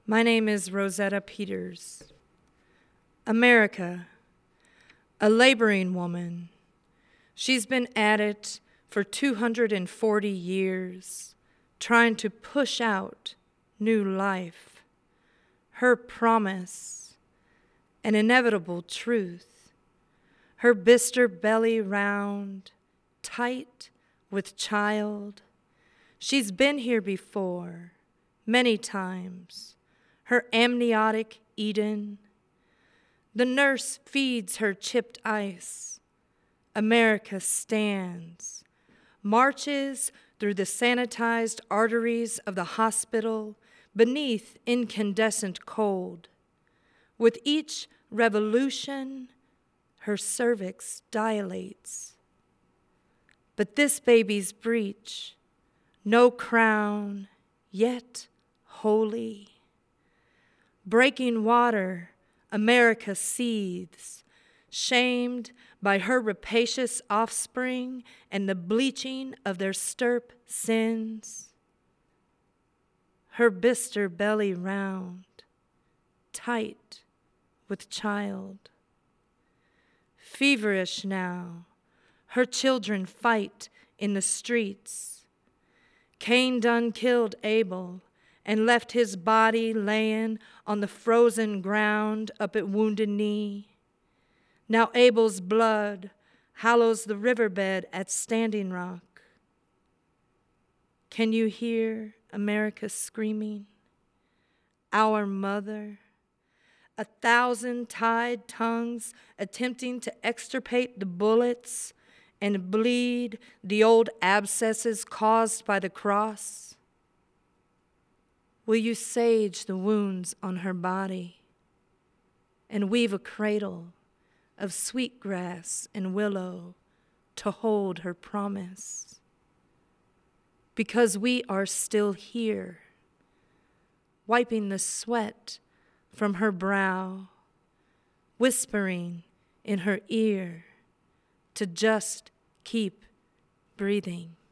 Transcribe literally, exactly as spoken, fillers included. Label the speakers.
Speaker 1: My name is Rosetta Peters. America, a laboring woman. She's been at it for two hundred forty years, trying to push out new life. Her promise, an inevitable truth. Her bister belly round, tight with child. She's been here before, many times. Her amniotic Eden. The nurse feeds her chipped ice. America stands, marches through the sanitized arteries of the hospital beneath incandescent cold. With each revolution, her cervix dilates. But this baby's breech, no crown, yet holy. Breaking water, America seethes, shamed by her rapacious offspring and the bleaching of their stirp sins. Her bister belly round, tight with child. Feverish now, her children fight in the streets. Cain done killed Abel and left his body laying on the frozen ground up at Wounded Knee. Now Abel's blood hallows the riverbed at Standing Rock. Can you hear America screaming? Our mother, a thousand tied tongues attempting to extirpate the bullets and bleed the old abscesses caused by the cross. Will you sage the wounds on her body and weave a cradle of sweetgrass and willow to hold her promise? Because we are still here, wiping the sweat from her brow, whispering in her ear to just keep breathing.